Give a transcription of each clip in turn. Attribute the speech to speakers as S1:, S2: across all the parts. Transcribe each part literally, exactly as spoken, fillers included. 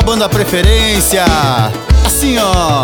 S1: banda Preferência. Assim, ó.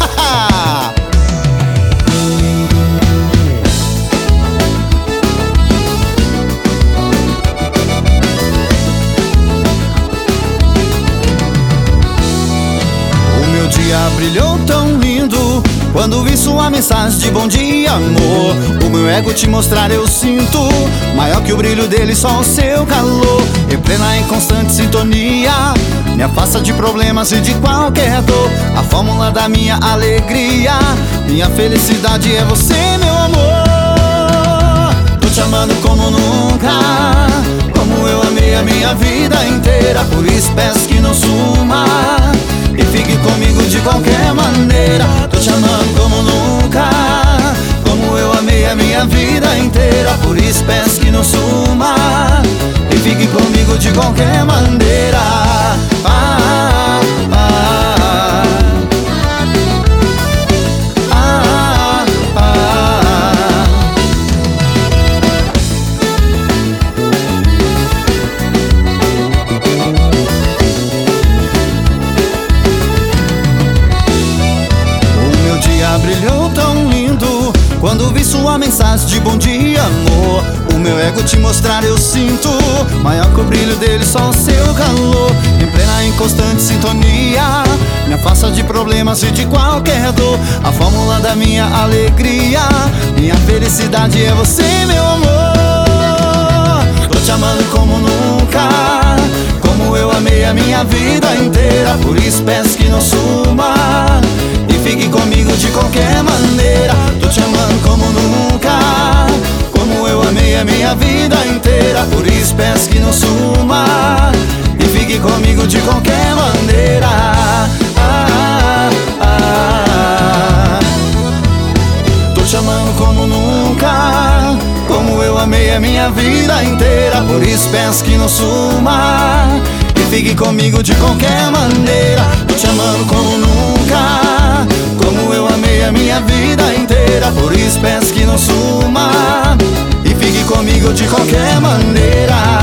S1: O meu dia brilhou tão lindo quando vi sua mensagem de bom dia, amor. O meu ego te mostrar eu sinto maior que o brilho dele, só o seu calor. Em plena e constante sintonia, me afasta de problemas e de qualquer dor. A fórmula da minha alegria, minha felicidade é você, meu amor. Tô te amando como nunca, como eu amei a minha vida inteira. Por isso peço que não suma e fique comigo de qualquer maneira. Tô te amando como nunca, como eu amei a minha vida inteira. Por isso peço que não suma e fique comigo de qualquer maneira. Ah, ah, ah, ah, ah. O meu dia brilhou tão lindo quando vi sua mensagem de bom dia, amor. O meu ego te mostrar eu sinto maior que o brilho dele, só o seu calor. Em plena e constante sintonia, me afasta de problemas e de qualquer dor. A fórmula da minha alegria, minha felicidade é você, meu amor. Tô te amando como nunca, como eu amei a minha vida inteira. Por isso peço que não suma e fique comigo de qualquer maneira. Tô te amando como nunca, como eu amei a minha vida inteira. Por isso peço que não suma e fique comigo de qualquer maneira. Ah, ah, ah. Tô te amando como nunca, como eu amei a minha vida inteira. Por isso peço que não suma e fique comigo de qualquer maneira. Tô te amando como nunca, como eu amei a minha vida inteira. Por isso peço que não suma e fique comigo de qualquer maneira.